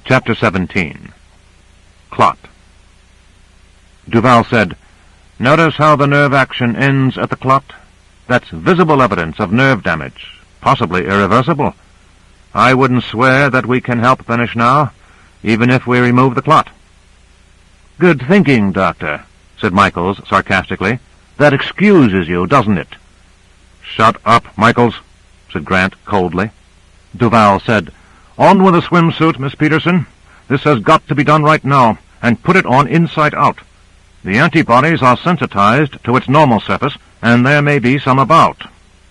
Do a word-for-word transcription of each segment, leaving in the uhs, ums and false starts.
Chapter seventeen. Clot. Duval said, "Notice how the nerve action ends at the clot? That's visible evidence of nerve damage, possibly irreversible. I wouldn't swear that we can help finish now, even if we remove the clot." "Good thinking, Doctor," said Michaels sarcastically. "That excuses you, doesn't it?" "Shut up, Michaels," said Grant coldly. Duval said, "On with the swimsuit, Miss Peterson. This has got to be done right now, and put it on inside out. The antibodies are sensitized to its normal surface, and there may be some about."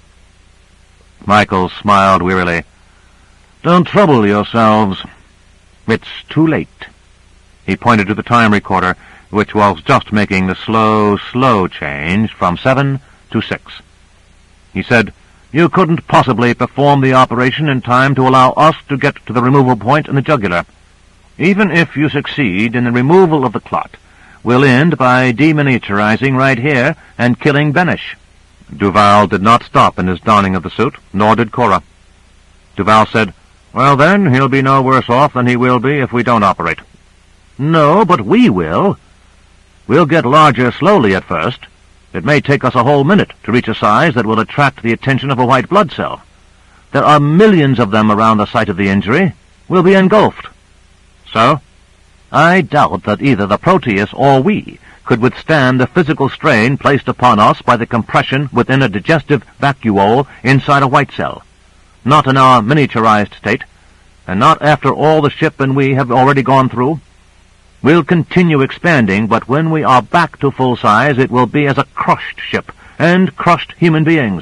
Michaels smiled wearily. "Don't trouble yourselves. It's too late." He pointed to the time recorder, which was just making the slow, slow change from seven to six. He said, "You couldn't possibly perform the operation in time to allow us to get to the removal point in the jugular. Even if you succeed in the removal of the clot, we'll end by deminiaturizing right here and killing Benish." Duval did not stop in his donning of the suit, nor did Cora. Duval said, "Well then, he'll be no worse off than he will be if we don't operate." "No, but we will. We'll get larger slowly at first. It may take us a whole minute to reach a size that will attract the attention of a white blood cell. There are millions of them around the site of the injury. We'll be engulfed." "So?" "I doubt that either the Proteus or we could withstand the physical strain placed upon us by the compression within a digestive vacuole inside a white cell. Not in our miniaturized state, and not after all the ship and we have already gone through. We'll continue expanding, but when we are back to full size, it will be as a crushed ship, and crushed human beings.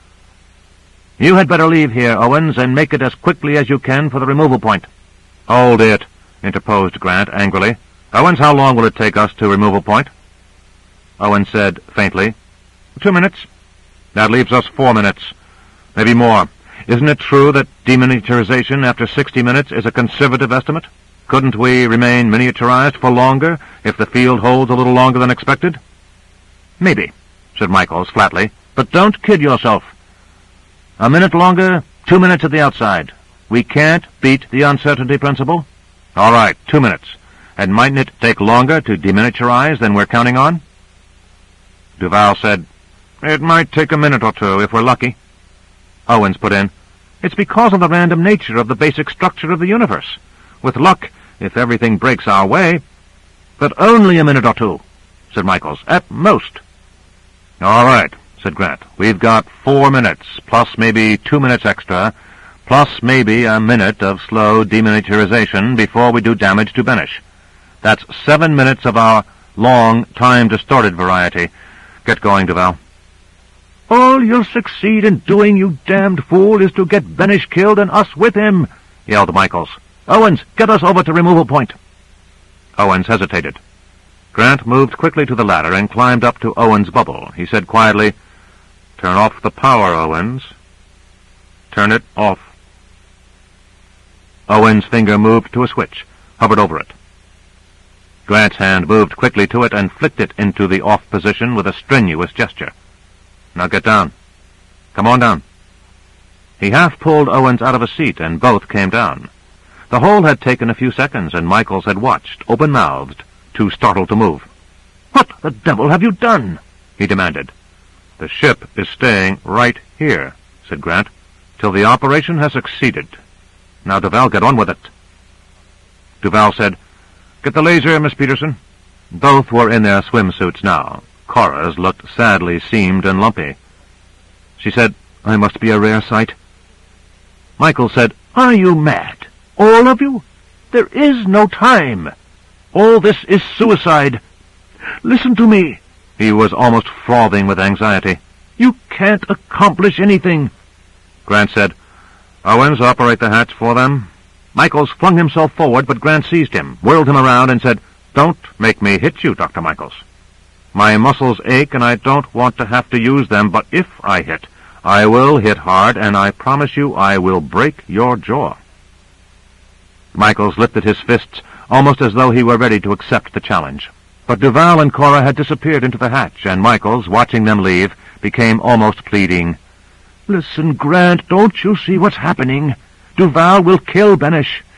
You had better leave here, Owens, and make it as quickly as you can for the removal point." "Hold it," interposed Grant angrily. "Owens, how long will it take us to removal point?" Owens said faintly, "Two minutes." "That leaves us four minutes, maybe more. Isn't it true that deminiaturization after sixty minutes is a conservative estimate? Couldn't we remain miniaturized for longer if the field holds a little longer than expected?" "Maybe," said Michaels flatly, "but don't kid yourself. A minute longer, two minutes at the outside. We can't beat the uncertainty principle." "All right, two minutes. And mightn't it take longer to deminiaturize than we're counting on?" Duval said, "It might take a minute or two if we're lucky." Owens put in, "It's because of the random nature of the basic structure of the universe. With luck, if everything breaks our way—" "But only a minute or two," said Michaels, "at most." "All right," said Grant. "We've got four minutes, plus maybe two minutes extra, plus maybe a minute of slow deminiaturization before we do damage to Benish. That's seven minutes of our long, time-distorted variety. Get going, Duval." "All you'll succeed in doing, you damned fool, is to get Benish killed and us with him," yelled Michaels. "Owens, get us over to removal point." Owens hesitated. Grant moved quickly to the ladder and climbed up to Owens' bubble. He said quietly, "Turn off the power, Owens. Turn it off." Owens' finger moved to a switch, hovered over it. Grant's hand moved quickly to it and flicked it into the off position with a strenuous gesture. "Now get down. Come on down." He half pulled Owens out of a seat, and both came down. The whole had taken a few seconds, and Michaels had watched, open-mouthed, too startled to move. "What the devil have you done?" he demanded. "The ship is staying right here," said Grant, "till the operation has succeeded. Now, Duval, get on with it." Duval said, "Get the laser, Miss Peterson." Both were in their swimsuits now. Cora's looked sadly seamed and lumpy. She said, "I must be a rare sight." Michael said, "Are you mad? All of you? There is no time. All this is suicide. Listen to me." He was almost frothing with anxiety. "You can't accomplish anything." Grant said, "Owens, operate the hatch for them." Michaels flung himself forward, but Grant seized him, whirled him around, and said, "Don't make me hit you, Doctor Michaels. My muscles ache, and I don't want to have to use them, but if I hit, I will hit hard, and I promise you I will break your jaw." Michaels lifted his fists almost as though he were ready to accept the challenge. But Duval and Cora had disappeared into the hatch, and Michaels, watching them leave, became almost pleading. "Listen, Grant, don't you see what's happening? Duval will kill Benish.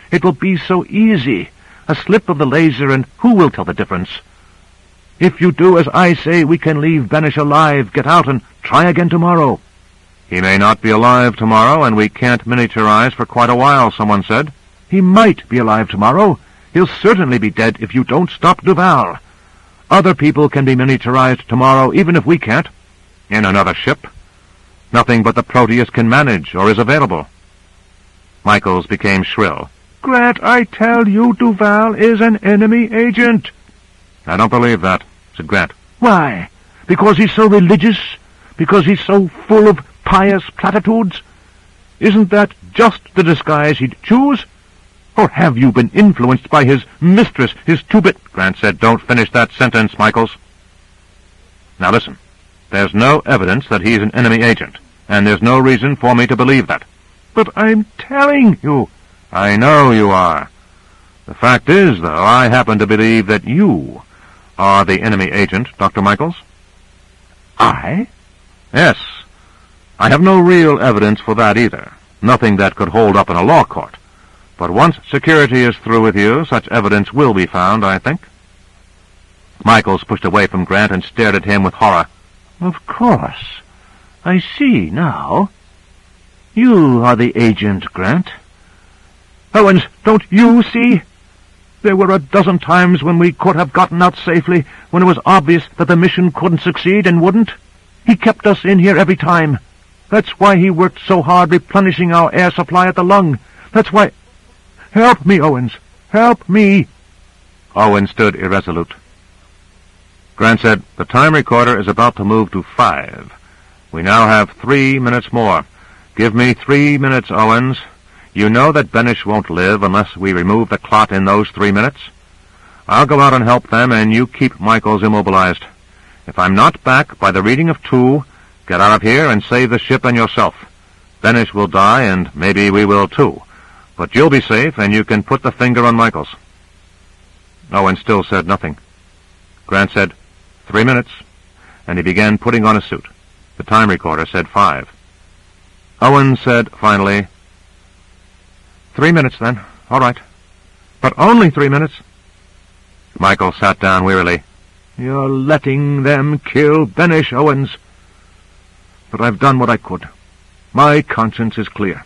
It will be so easy. A slip of the laser, and who will tell the difference? If you do as I say, we can leave Benesch alive, get out, and try again tomorrow." "He may not be alive tomorrow, and we can't miniaturize for quite a while," someone said. "He might be alive tomorrow. He'll certainly be dead if you don't stop Duval. Other people can be miniaturized tomorrow, even if we can't. In another ship. Nothing but the Proteus can manage or is available." Michaels became shrill. "Grant, I tell you, Duval is an enemy agent." "I don't believe that," said Grant. "Why? Because he's so religious? Because he's so full of pious platitudes? Isn't that just the disguise he'd choose? Or have you been influenced by his mistress, his two-bit—" Grant said, "Don't finish that sentence, Michaels. Now listen. There's no evidence that he's an enemy agent, and there's no reason for me to believe that." "But I'm telling you." "I know you are. The fact is, though, I happen to believe that you are the enemy agent, Doctor Michaels." "I?" "Yes. I have no real evidence for that either. Nothing that could hold up in a law court. But once security is through with you, such evidence will be found, I think." Michaels pushed away from Grant and stared at him with horror. "Of course. I see now. You are the agent, Grant." "Owens, don't you see? There were a dozen times when we could have gotten out safely, when it was obvious that the mission couldn't succeed and wouldn't. He kept us in here every time. That's why he worked so hard replenishing our air supply at the lung. That's why— Help me, Owens. Help me." Owens stood irresolute. Grant said, "The time recorder is about to move to five. We now have three minutes more. Give me three minutes, Owens. You know that Benesch won't live unless we remove the clot in those three minutes. I'll go out and help them, and you keep Michaels immobilized. If I'm not back by the reading of two, get out of here and save the ship and yourself. Benesch will die, and maybe we will too. But you'll be safe, and you can put the finger on Michaels." Owens still said nothing. Grant said, "Three minutes," and he began putting on a suit. The time recorder said five. Owens said finally, "Three minutes, then. All right. But only three minutes." Michaels sat down wearily. "You're letting them kill Benesch, Owens. But I've done what I could. My conscience is clear."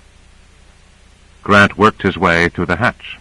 Grant worked his way through the hatch.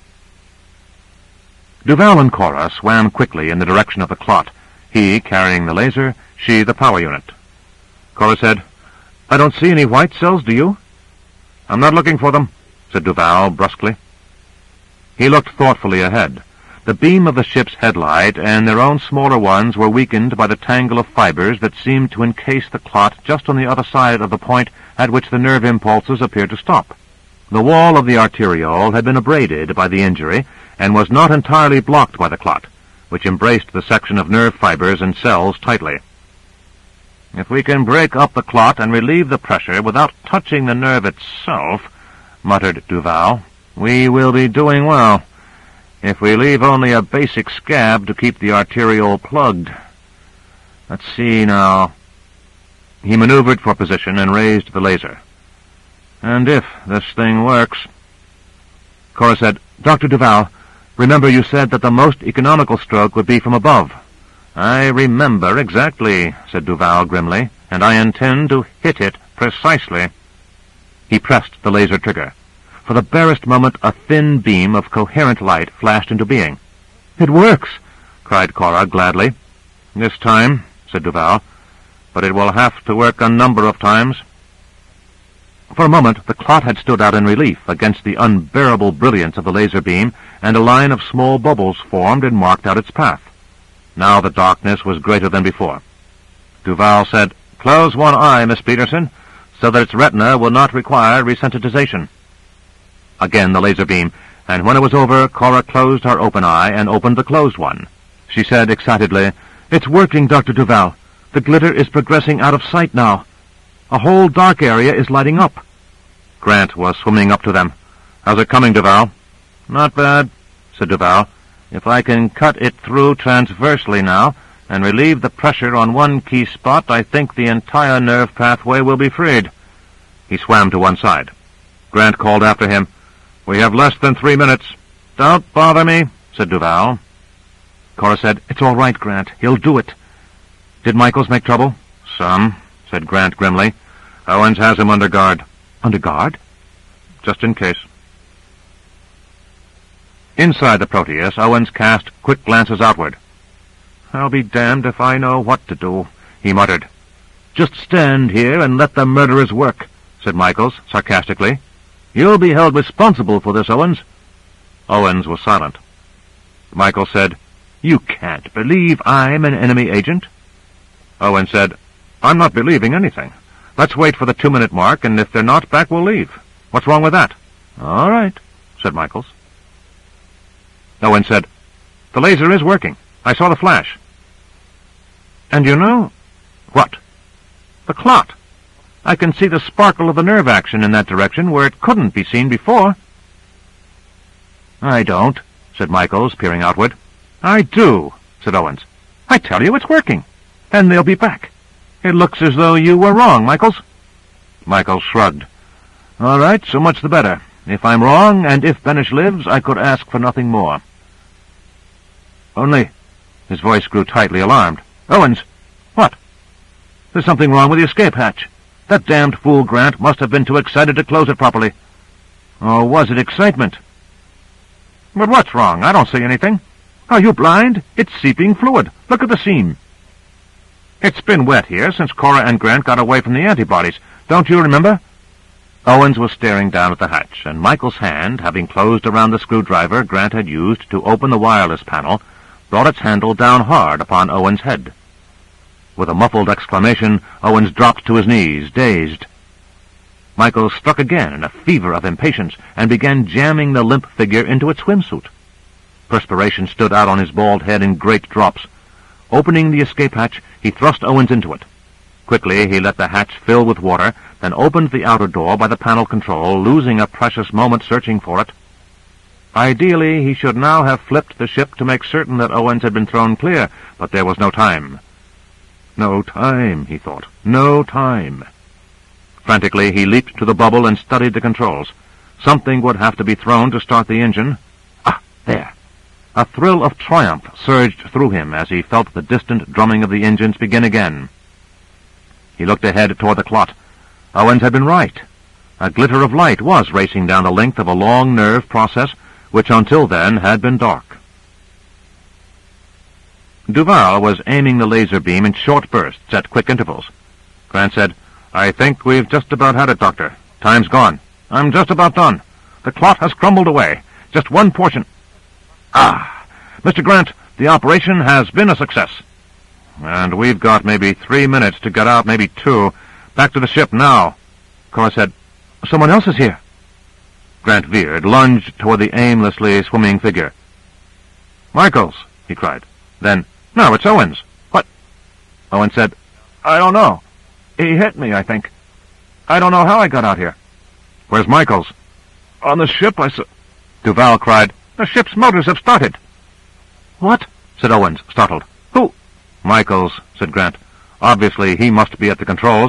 Duval and Cora swam quickly in the direction of the clot, he carrying the laser, she the power unit. Cora said, "I don't see any white cells, do you?" "I'm not looking for them," said Duval brusquely. He looked thoughtfully ahead. The beam of the ship's headlight and their own smaller ones were weakened by the tangle of fibers that seemed to encase the clot just on the other side of the point at which the nerve impulses appeared to stop. The wall of the arteriole had been abraded by the injury and was not entirely blocked by the clot, which embraced the section of nerve fibers and cells tightly. "If we can break up the clot and relieve the pressure without touching the nerve itself," muttered Duval, "we will be doing well. If we leave only a basic scab to keep the arteriole plugged. Let's see now." He maneuvered for position and raised the laser. "And if this thing works—" Cora said, "Doctor Duval, remember you said that the most economical stroke would be from above." "I remember exactly," said Duval grimly, "and I intend to hit it precisely." He pressed the laser trigger. For the barest moment a thin beam of coherent light flashed into being. "It works!" cried Cora gladly. "This time," said Duval, "but it will have to work a number of times." For a moment the clot had stood out in relief against the unbearable brilliance of the laser beam, and a line of small bubbles formed and marked out its path. Now the darkness was greater than before. Duval said, "Close one eye, Miss Peterson, so that its retina will not require resensitization." Again the laser beam, and when it was over, Cora closed her open eye and opened the closed one. She said excitedly, "It's working, Doctor Duval. The glitter is progressing out of sight now. A whole dark area is lighting up." Grant was swimming up to them. "How's it coming, Duval?" "Not bad," said Duval. "If I can cut it through transversely now and relieve the pressure on one key spot, I think the entire nerve pathway will be freed." He swam to one side. Grant called after him, We have less than three minutes. Don't bother me, said Duval. Cora said, It's all right, Grant. He'll do it. Did Michaels make trouble? Some, said Grant grimly. Owens has him under guard. Under guard? Just in case. Inside the Proteus, Owens cast quick glances outward. I'll be damned if I know what to do, he muttered. Just stand here and let the murderers work, said Michaels sarcastically. You'll be held responsible for this, Owens. Owens was silent. Michaels said, You can't believe I'm an enemy agent. Owens said, I'm not believing anything. Let's wait for the two-minute mark, and if they're not back, we'll leave. What's wrong with that? All right, said Michaels. Owens said, The laser is working. I saw the flash. And you know... What? The clot. I can see the sparkle of the nerve action in that direction where it couldn't be seen before. I don't, said Michaels, peering outward. I do, said Owens. I tell you it's working. And they'll be back. It looks as though you were wrong, Michaels. Michaels shrugged. All right, so much the better. If I'm wrong, and if Benesch lives, I could ask for nothing more. Only... His voice grew tightly alarmed. Owens! What? There's something wrong with the escape hatch. That damned fool Grant must have been too excited to close it properly. Or was it excitement? But what's wrong? I don't see anything. Are you blind? It's seeping fluid. Look at the seam. It's been wet here since Cora and Grant got away from the antibodies. Don't you remember? Owens was staring down at the hatch, and Michael's hand, having closed around the screwdriver Grant had used to open the wireless panel, brought its handle down hard upon Owens' head. With a muffled exclamation, Owens dropped to his knees, dazed. Michael struck again in a fever of impatience and began jamming the limp figure into its swimsuit. Perspiration stood out on his bald head in great drops. Opening the escape hatch, he thrust Owens into it. Quickly he let the hatch fill with water, then opened the outer door by the panel control, losing a precious moment searching for it. Ideally, he should now have flipped the ship to make certain that Owens had been thrown clear, but there was no time. No time, he thought. No time. Frantically, he leaped to the bubble and studied the controls. Something would have to be thrown to start the engine. Ah, there. A thrill of triumph surged through him as he felt the distant drumming of the engines begin again. He looked ahead toward the clot. Owens had been right. A glitter of light was racing down the length of a long nerve process, which until then had been dark. Duval was aiming the laser beam in short bursts at quick intervals. Grant said, I think we've just about had it, Doctor. Time's gone. I'm just about done. The clot has crumbled away. Just one portion. Ah! Mister Grant, the operation has been a success. And we've got maybe three minutes to get out, maybe two. Back to the ship now. Cora said, Someone else is here. Grant veered, lunged toward the aimlessly swimming figure. Michaels, he cried. Then, no, it's Owens. What? Owens said, I don't know. He hit me, I think. I don't know how I got out here. Where's Michaels? On the ship, I saw... Duval cried, The ship's motors have started. What? Said Owens, startled. Who? Michaels, said Grant. Obviously, he must be at the controls.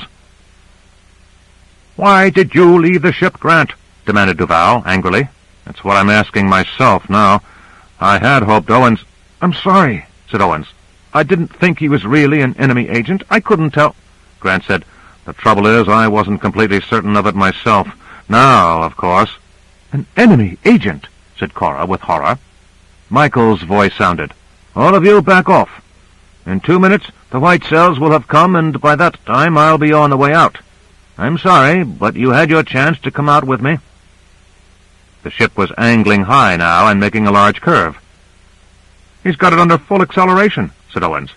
Why did you leave the ship, Grant? Demanded Duval, angrily. That's what I'm asking myself now. I had hoped Owens... I'm sorry, said Owens. I didn't think he was really an enemy agent. I couldn't tell... Grant said, The trouble is, I wasn't completely certain of it myself. Now, of course... An enemy agent, said Cora with horror. Michael's voice sounded. All of you back off. In two minutes, the white cells will have come, and by that time I'll be on the way out. I'm sorry, but you had your chance to come out with me. The ship was angling high now and making a large curve. He's got it under full acceleration, said Owens.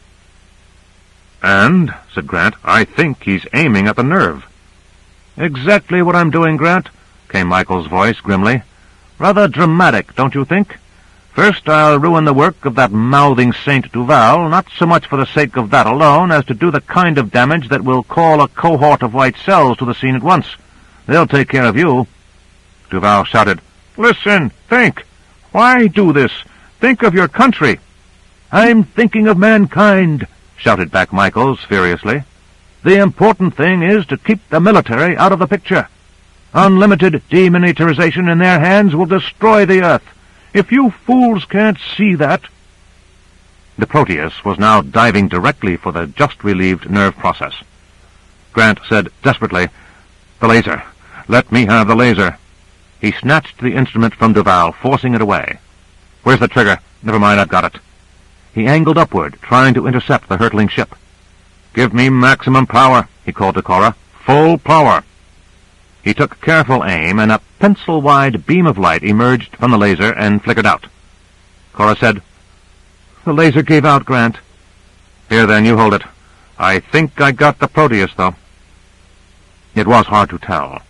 And, said Grant, I think he's aiming at the nerve. Exactly what I'm doing, Grant, came Michael's voice grimly. Rather dramatic, don't you think? First, I'll ruin the work of that mouthing Saint Duval, not so much for the sake of that alone, as to do the kind of damage that will call a cohort of white cells to the scene at once. They'll take care of you. Duval shouted, Listen, think. Why do this? Think of your country. I'm thinking of mankind, shouted back Michaels furiously. The important thing is to keep the military out of the picture. Unlimited deminiaturization in their hands will destroy the Earth. If you fools can't see that—" The Proteus was now diving directly for the just-relieved nerve process. Grant said desperately, "The laser. Let me have the laser." He snatched the instrument from Duval, forcing it away. "Where's the trigger? Never mind, I've got it." He angled upward, trying to intercept the hurtling ship. "Give me maximum power," he called to Cora. "Full power." He took careful aim, and a pencil-wide beam of light emerged from the laser and flickered out. Cora said, "The laser gave out, Grant." "Here, then, you hold it. I think I got the Proteus, though." It was hard to tell.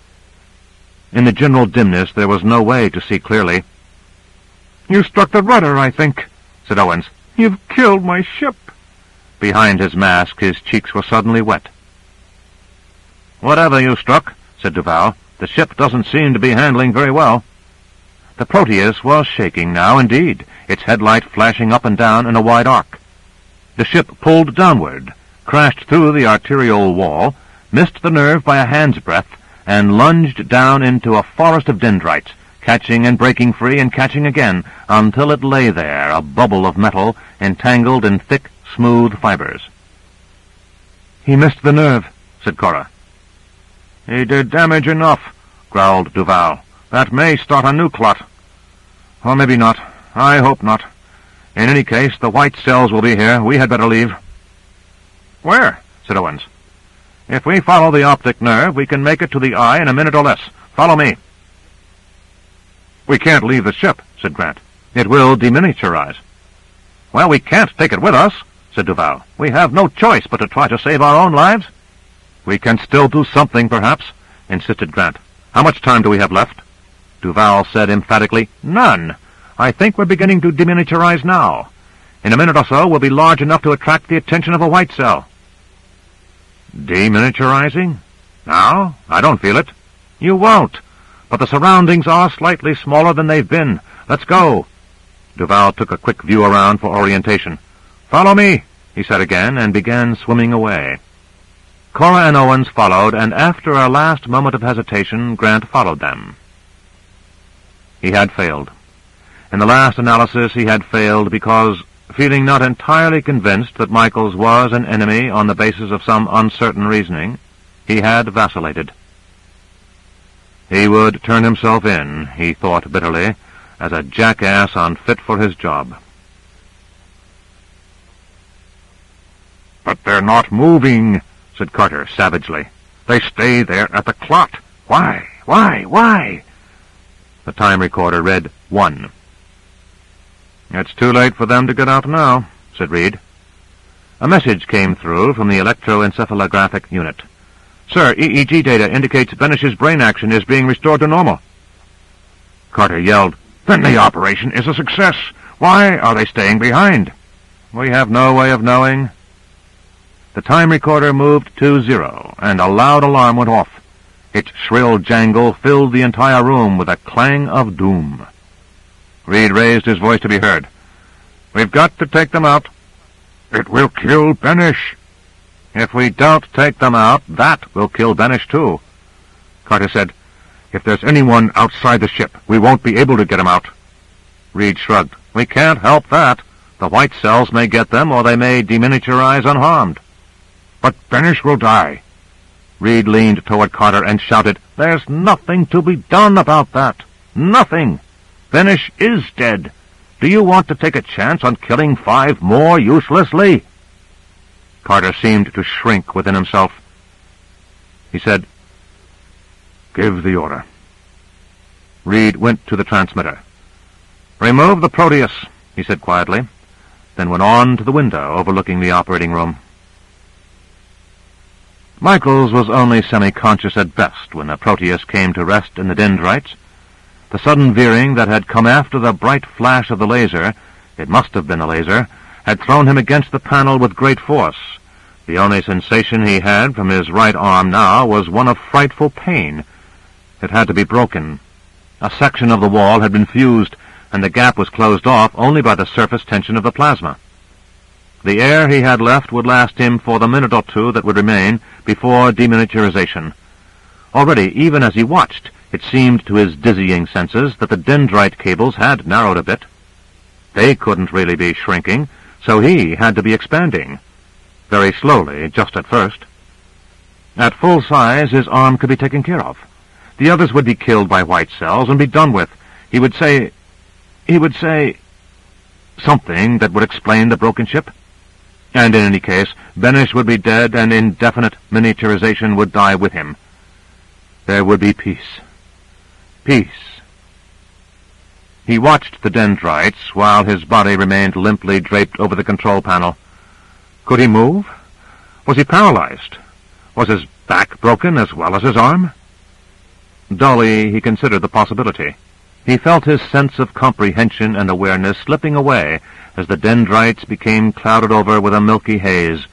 In the general dimness, there was no way to see clearly. "You struck the rudder, I think," said Owens. "You've killed my ship." Behind his mask, his cheeks were suddenly wet. "Whatever you struck," said Duval, "the ship doesn't seem to be handling very well." The Proteus was shaking now, indeed, its headlight flashing up and down in a wide arc. The ship pulled downward, crashed through the arterial wall, missed the nerve by a hand's breadth, and lunged down into a forest of dendrites, catching and breaking free and catching again, until it lay there, a bubble of metal, entangled in thick, smooth fibers. "He missed the nerve," said Cora. "He did damage enough," growled Duval. "That may start a new clot." "Or maybe not. I hope not. In any case, the white cells will be here. We had better leave." "Where?" said Owens. "If we follow the optic nerve, we can make it to the eye in a minute or less. Follow me." "We can't leave the ship," said Grant. "It will deminiaturize." "Well, we can't take it with us," said Duval. "We have no choice but to try to save our own lives." "We can still do something, perhaps," insisted Grant. "How much time do we have left?" Duval said emphatically, "None. I think we're beginning to deminiaturize now. In a minute or so, we'll be large enough to attract the attention of a white cell." "Deminiaturizing? Now? I don't feel it." "You won't. But the surroundings are slightly smaller than they've been. Let's go." Duval took a quick view around for orientation. "Follow me," he said again, and began swimming away. Cora and Owens followed, and after a last moment of hesitation, Grant followed them. He had failed. In the last analysis, he had failed because, feeling not entirely convinced that Michaels was an enemy on the basis of some uncertain reasoning, he had vacillated. He would turn himself in, he thought bitterly, as a jackass unfit for his job. "But they're not moving," said Carter savagely. "They stay there at the clot. Why? Why? Why?" The time recorder read one. "It's too late for them to get out now," said Reed. A message came through from the electroencephalographic unit. "Sir, E E G data indicates Benish's brain action is being restored to normal." Carter yelled, "Then the operation is a success. Why are they staying behind?" "We have no way of knowing." The time recorder moved to zero, and a loud alarm went off. Its shrill jangle filled the entire room with a clang of doom. Reed raised his voice to be heard. "We've got to take them out." "It will kill Benish." "If we don't take them out, that will kill Benish, too." Carter said, "If there's anyone outside the ship, we won't be able to get him out." Reed shrugged. "We can't help that. The white cells may get them, or they may deminiaturize unharmed." "But Benish will die." Reed leaned toward Carter and shouted, "There's nothing to be done about that. Nothing. Benish is dead. Do you want to take a chance on killing five more uselessly?" Carter seemed to shrink within himself. He said, "Give the order." Reed went to the transmitter. "Remove the Proteus," he said quietly, then went on to the window overlooking the operating room. Michaels was only semi-conscious at best when the Proteus came to rest in the dendrites. The sudden veering that had come after the bright flash of the laser, it must have been a laser, had thrown him against the panel with great force. The only sensation he had from his right arm now was one of frightful pain. It had to be broken. A section of the wall had been fused, and the gap was closed off only by the surface tension of the plasma. The air he had left would last him for the minute or two that would remain before deminiaturization. Already, even as he watched, it seemed to his dizzying senses that the dendrite cables had narrowed a bit. They couldn't really be shrinking, so he had to be expanding. Very slowly, just at first. At full size, his arm could be taken care of. The others would be killed by white cells and be done with. He would say... He would say... something that would explain the broken ship. And in any case, Benesch would be dead, and indefinite miniaturization would die with him. There would be peace. Peace. He watched the dendrites while his body remained limply draped over the control panel. Could he move? Was he paralyzed? Was his back broken as well as his arm? Dully, he considered the possibility. He felt his sense of comprehension and awareness slipping away as the dendrites became clouded over with a milky haze.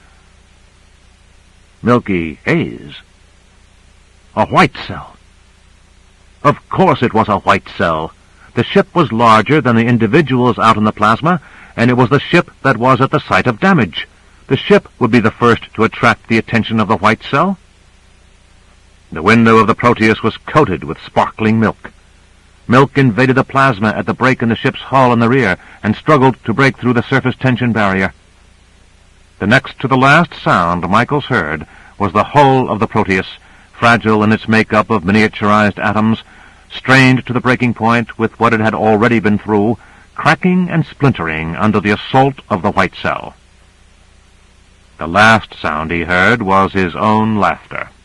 Milky haze? A white cell. Of course it was a white cell. The ship was larger than the individuals out in the plasma, and it was the ship that was at the site of damage. The ship would be the first to attract the attention of the white cell. The window of the Proteus was coated with sparkling milk. Milk invaded the plasma at the break in the ship's hull in the rear and struggled to break through the surface tension barrier. The next to the last sound Michaels heard was the hull of the Proteus, fragile in its makeup of miniaturized atoms, strained to the breaking point with what it had already been through, cracking and splintering under the assault of the white cell. The last sound he heard was his own laughter.